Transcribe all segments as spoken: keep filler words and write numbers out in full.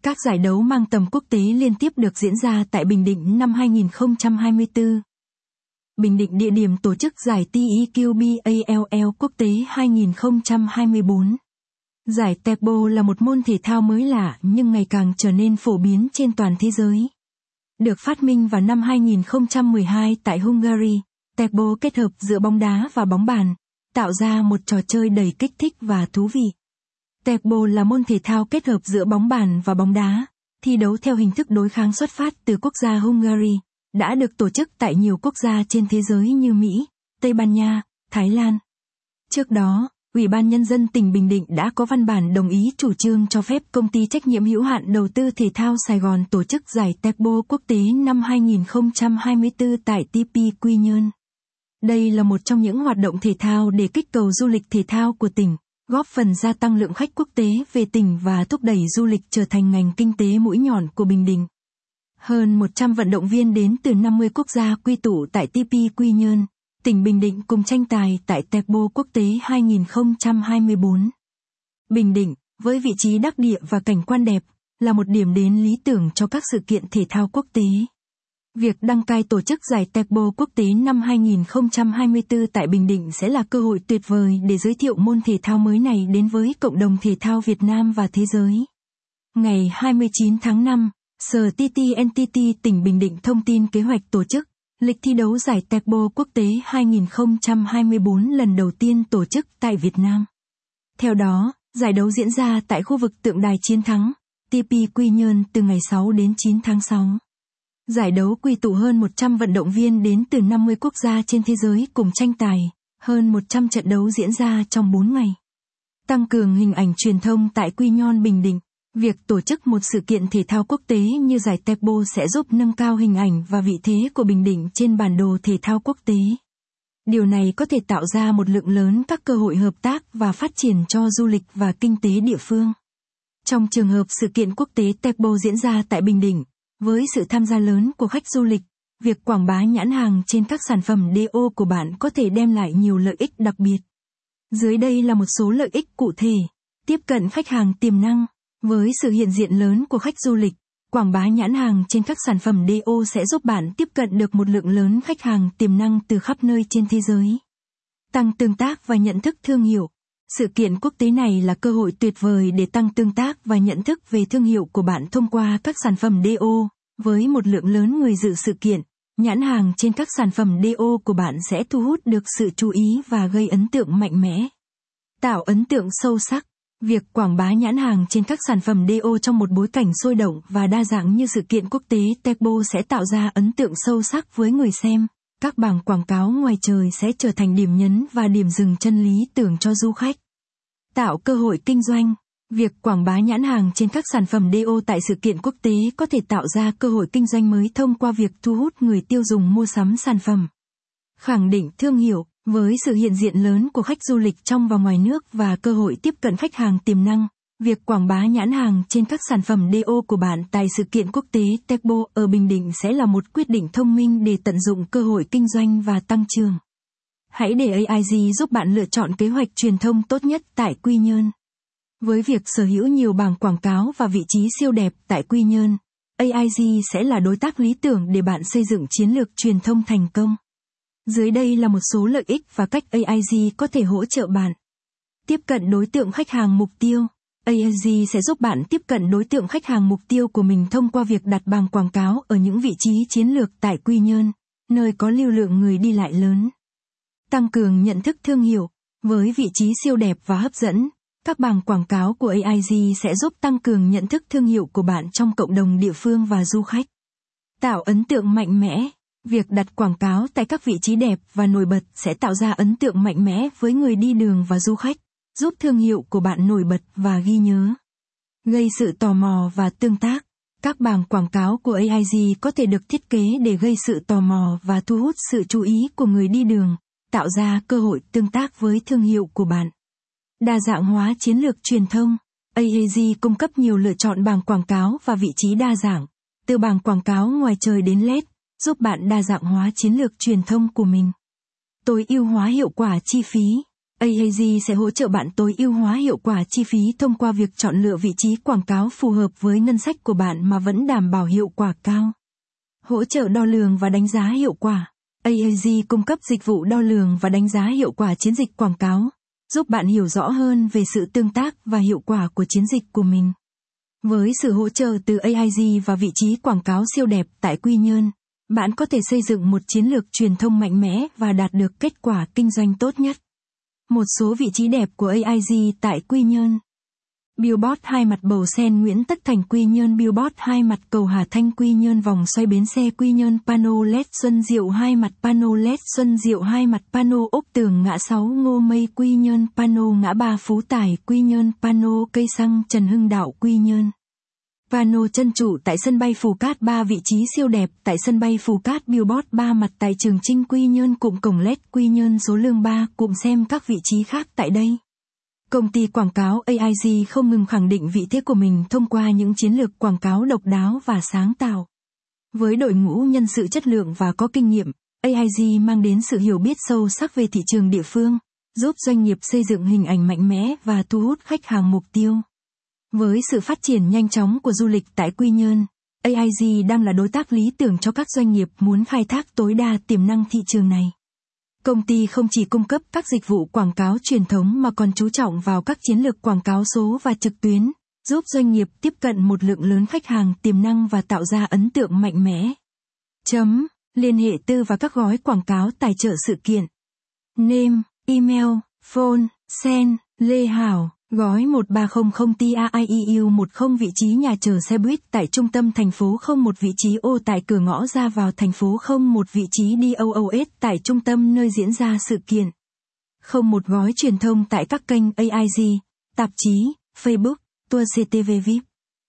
Các giải đấu mang tầm quốc tế liên tiếp được diễn ra tại Bình Định năm hai nghìn không trăm hai mươi tư. Bình Định địa điểm tổ chức giải tê e quy bê a lờ lờ quốc tế hai nghìn không trăm hai mươi tư. Giải Tecbo là một môn thể thao mới lạ nhưng ngày càng trở nên phổ biến trên toàn thế giới. Được phát minh vào năm hai nghìn không trăm mười hai tại Hungary, Tecbo kết hợp giữa bóng đá và bóng bàn, tạo ra một trò chơi đầy kích thích và thú vị. Tecbo là môn thể thao kết hợp giữa bóng bàn và bóng đá, thi đấu theo hình thức đối kháng xuất phát từ quốc gia Hungary, đã được tổ chức tại nhiều quốc gia trên thế giới như Mỹ, Tây Ban Nha, Thái Lan. Trước đó, Ủy ban Nhân dân tỉnh Bình Định đã có văn bản đồng ý chủ trương cho phép công ty trách nhiệm hữu hạn đầu tư thể thao Sài Gòn tổ chức giải Tecbo quốc tế năm hai nghìn không trăm hai mươi tư tại tê pê Quy Nhơn. Đây là một trong những hoạt động thể thao để kích cầu du lịch thể thao của tỉnh, góp phần gia tăng lượng khách quốc tế về tỉnh và thúc đẩy du lịch trở thành ngành kinh tế mũi nhọn của Bình Định. Hơn một trăm vận động viên đến từ năm mươi quốc gia quy tụ tại tê pê Quy Nhơn, tỉnh Bình Định cùng tranh tài tại Tecbo quốc tế hai nghìn không trăm hai mươi tư. Bình Định, với vị trí đắc địa và cảnh quan đẹp, là một điểm đến lý tưởng cho các sự kiện thể thao quốc tế. Việc đăng cai tổ chức giải Tecbo quốc tế năm hai nghìn không trăm hai mươi tư tại Bình Định sẽ là cơ hội tuyệt vời để giới thiệu môn thể thao mới này đến với cộng đồng thể thao Việt Nam và thế giới. Ngày hai mươi chín tháng năm, Sở tê tê en tê tê tỉnh Bình Định thông tin kế hoạch tổ chức, lịch thi đấu giải Tecbo quốc tế hai nghìn không trăm hai mươi tư lần đầu tiên tổ chức tại Việt Nam. Theo đó, giải đấu diễn ra tại khu vực tượng đài Chiến Thắng, tê pê Quy Nhơn từ ngày sáu đến chín tháng sáu. Giải đấu quy tụ hơn một trăm vận động viên đến từ năm mươi quốc gia trên thế giới cùng tranh tài, hơn một trăm trận đấu diễn ra trong bốn ngày. Tăng cường hình ảnh truyền thông tại Quy Nhơn Bình Định. Việc tổ chức một sự kiện thể thao quốc tế như giải Tecbo sẽ giúp nâng cao hình ảnh và vị thế của Bình Định trên bản đồ thể thao quốc tế. Điều này có thể tạo ra một lượng lớn các cơ hội hợp tác và phát triển cho du lịch và kinh tế địa phương. Trong trường hợp sự kiện quốc tế Tecbo diễn ra tại Bình Định, với sự tham gia lớn của khách du lịch, việc quảng bá nhãn hàng trên các sản phẩm đê ô của bạn có thể đem lại nhiều lợi ích đặc biệt. Dưới đây là một số lợi ích cụ thể. Tiếp cận khách hàng tiềm năng. Với sự hiện diện lớn của khách du lịch, quảng bá nhãn hàng trên các sản phẩm đê ô sẽ giúp bạn tiếp cận được một lượng lớn khách hàng tiềm năng từ khắp nơi trên thế giới. Tăng tương tác và nhận thức thương hiệu. Sự kiện quốc tế này là cơ hội tuyệt vời để tăng tương tác và nhận thức về thương hiệu của bạn thông qua các sản phẩm đê ô. Với một lượng lớn người dự sự kiện, nhãn hàng trên các sản phẩm đê ô của bạn sẽ thu hút được sự chú ý và gây ấn tượng mạnh mẽ. Tạo ấn tượng sâu sắc. Việc quảng bá nhãn hàng trên các sản phẩm đê ô trong một bối cảnh sôi động và đa dạng như sự kiện quốc tế Tecbo sẽ tạo ra ấn tượng sâu sắc với người xem. Các bảng quảng cáo ngoài trời sẽ trở thành điểm nhấn và điểm dừng chân lý tưởng cho du khách. Tạo cơ hội kinh doanh. Việc quảng bá nhãn hàng trên các sản phẩm đê ô tại sự kiện quốc tế có thể tạo ra cơ hội kinh doanh mới thông qua việc thu hút người tiêu dùng mua sắm sản phẩm. Khẳng định thương hiệu. Với sự hiện diện lớn của khách du lịch trong và ngoài nước và cơ hội tiếp cận khách hàng tiềm năng, việc quảng bá nhãn hàng trên các sản phẩm đê ô của bạn tại sự kiện quốc tế Tecbo ở Bình Định sẽ là một quyết định thông minh để tận dụng cơ hội kinh doanh và tăng trưởng. Hãy để a i giê giúp bạn lựa chọn kế hoạch truyền thông tốt nhất tại Quy Nhơn. Với việc sở hữu nhiều bảng quảng cáo và vị trí siêu đẹp tại Quy Nhơn, a i giê sẽ là đối tác lý tưởng để bạn xây dựng chiến lược truyền thông thành công. Dưới đây là một số lợi ích và cách a i giê có thể hỗ trợ bạn. Tiếp cận đối tượng khách hàng mục tiêu. a i giê sẽ giúp bạn tiếp cận đối tượng khách hàng mục tiêu của mình thông qua việc đặt bảng quảng cáo ở những vị trí chiến lược tại Quy Nhơn, nơi có lưu lượng người đi lại lớn. Tăng cường nhận thức thương hiệu. Với vị trí siêu đẹp và hấp dẫn, các bảng quảng cáo của a i giê sẽ giúp tăng cường nhận thức thương hiệu của bạn trong cộng đồng địa phương và du khách. Tạo ấn tượng mạnh mẽ. Việc đặt quảng cáo tại các vị trí đẹp và nổi bật sẽ tạo ra ấn tượng mạnh mẽ với người đi đường và du khách, giúp thương hiệu của bạn nổi bật và ghi nhớ. Gây sự tò mò và tương tác. Các bảng quảng cáo của a i giê có thể được thiết kế để gây sự tò mò và thu hút sự chú ý của người đi đường, tạo ra cơ hội tương tác với thương hiệu của bạn. Đa dạng hóa chiến lược truyền thông. a i giê cung cấp nhiều lựa chọn bảng quảng cáo và vị trí đa dạng, từ bảng quảng cáo ngoài trời đến led, giúp bạn đa dạng hóa chiến lược truyền thông của mình. Tối ưu hóa hiệu quả chi phí. a i giê sẽ hỗ trợ bạn tối ưu hóa hiệu quả chi phí thông qua việc chọn lựa vị trí quảng cáo phù hợp với ngân sách của bạn mà vẫn đảm bảo hiệu quả cao. Hỗ trợ đo lường và đánh giá hiệu quả. a i giê cung cấp dịch vụ đo lường và đánh giá hiệu quả chiến dịch quảng cáo, giúp bạn hiểu rõ hơn về sự tương tác và hiệu quả của chiến dịch của mình. Với sự hỗ trợ từ a i giê và vị trí quảng cáo siêu đẹp tại Quy Nhơn, bạn có thể xây dựng một chiến lược truyền thông mạnh mẽ và đạt được kết quả kinh doanh tốt nhất. Một số vị trí đẹp của a i giê tại Quy Nhơn. Billboard hai mặt Bầu Sen Nguyễn Tất Thành Quy Nhơn, Billboard hai mặt cầu Hà Thanh Quy Nhơn, vòng xoay bến xe Quy Nhơn, pano led Xuân Diệu hai mặt, pano led Xuân Diệu hai mặt, pano ốp tường ngã sáu Ngô Mây Quy Nhơn, pano ngã ba Phú Tài Quy Nhơn, pano cây xăng Trần Hưng Đạo Quy Nhơn. Pano chân trụ tại sân bay Phù Cát, ba vị trí siêu đẹp tại sân bay Phù Cát, Billboard ba mặt tại Trường Chinh Quy Nhơn, cụm cổng led Quy Nhơn, số lương ba, cụm xem các vị trí khác tại đây. Công ty quảng cáo a i giê không ngừng khẳng định vị thế của mình thông qua những chiến lược quảng cáo độc đáo và sáng tạo. Với đội ngũ nhân sự chất lượng và có kinh nghiệm, a i giê mang đến sự hiểu biết sâu sắc về thị trường địa phương, giúp doanh nghiệp xây dựng hình ảnh mạnh mẽ và thu hút khách hàng mục tiêu. Với sự phát triển nhanh chóng của du lịch tại Quy Nhơn, a i giê đang là đối tác lý tưởng cho các doanh nghiệp muốn khai thác tối đa tiềm năng thị trường này. Công ty không chỉ cung cấp các dịch vụ quảng cáo truyền thống mà còn chú trọng vào các chiến lược quảng cáo số và trực tuyến, giúp doanh nghiệp tiếp cận một lượng lớn khách hàng tiềm năng và tạo ra ấn tượng mạnh mẽ. Chấm. Liên hệ tư và các gói quảng cáo tài trợ sự kiện. Name, email, phone, sen, Lê Hảo. Gói một ba không không T A I E U một không vị trí nhà chờ xe buýt tại trung tâm thành phố, không một vị trí ô tại cửa ngõ ra vào thành phố, không một vị trí đê o o ét tại trung tâm nơi diễn ra sự kiện. Không một gói truyền thông tại các kênh a i giê, tạp chí, Facebook, tour xê tê vê víp.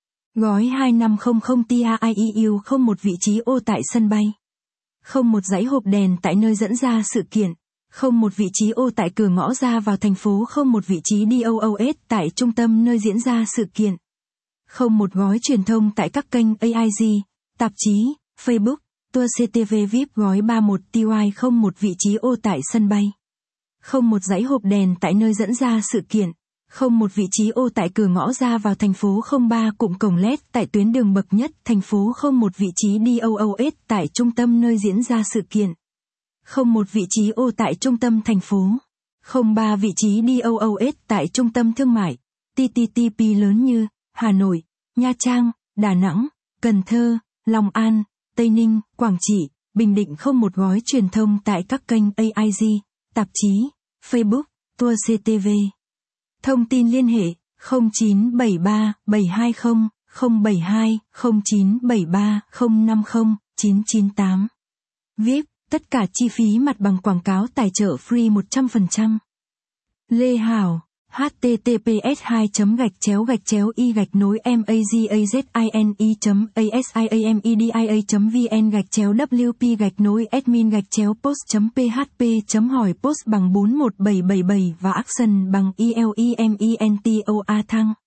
Gói hai năm không không T A I E U không một vị trí ô tại sân bay. Không một dãy hộp đèn tại nơi dẫn ra sự kiện. Không một vị trí ô tại cửa ngõ ra vào thành phố, không một vị trí đê o o ét tại trung tâm nơi diễn ra sự kiện. Không một gói truyền thông tại các kênh a i giê, tạp chí, Facebook, tour xê tê vê víp. Gói ba mươi mốt T Y không một vị trí ô tại sân bay. Không một dãy hộp đèn tại nơi dẫn ra sự kiện. Không một vị trí ô tại cửa ngõ ra vào thành phố, không ba cụm cổng led tại tuyến đường bậc nhất thành phố, không một vị trí đê o o ét tại trung tâm nơi diễn ra sự kiện. Không một vị trí ô tại trung tâm thành phố. Không ba vị trí đê o o ét tại trung tâm thương mại, tê tê tê pê lớn như Hà Nội, Nha Trang, Đà Nẵng, Cần Thơ, Long An, Tây Ninh, Quảng Trị, Bình Định. Không một gói truyền thông tại các kênh a i giê, tạp chí, Facebook, tour xê tê vê. Thông tin liên hệ không chín bảy ba bảy hai không không bảy hai không chín bảy ba không năm không chín chín tám. víp. Tất cả chi phí mặt bằng quảng cáo tài trợ free một trăm phần trăm. Lê Hảo, h t t p s hai gạch chéo gạch chéo y gạch nối mazazine chấm asiamedia chấm vn gạch chéo wp gạch nối admin gạch chéo post chấm php chấm hỏi post bằng bốn một bảy bảy bảy và action bằng elementor thăng.